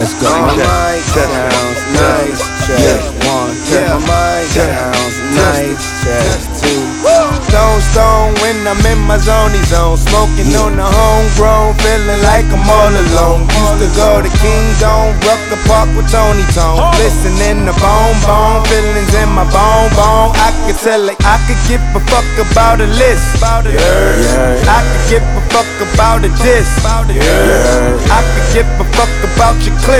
Let's go. My mic sounds nice. Check one. My mic sounds nice. Check two. Stone when I'm in my zone, smoking on the homegrown, feeling like I'm all alone. Used to go to King Dome, Rucker Park with Tony Tone, listening to bone, feelings in my bone. I could tell like I could give a fuck about a list. I could give a fuck about a diss. I could give a fuck about your clip.